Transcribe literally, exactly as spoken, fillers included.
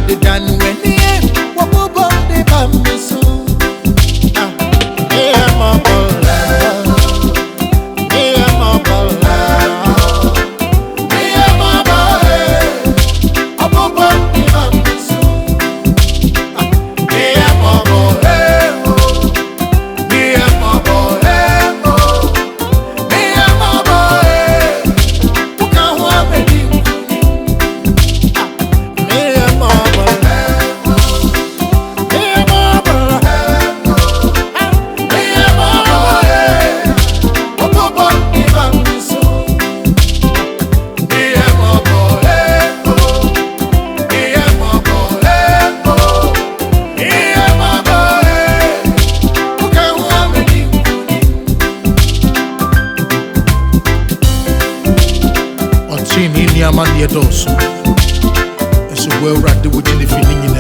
the dan when the end, what will the bamboo so? Ah, yeah, my boy, yeah, my boy, yeah, my boy, what will the bamboo so? Ah, yeah, my boy, yeah, my boy, yeah, my boy, who can want me? Chini ni amani ya dosu. Eso well right the within the feeling in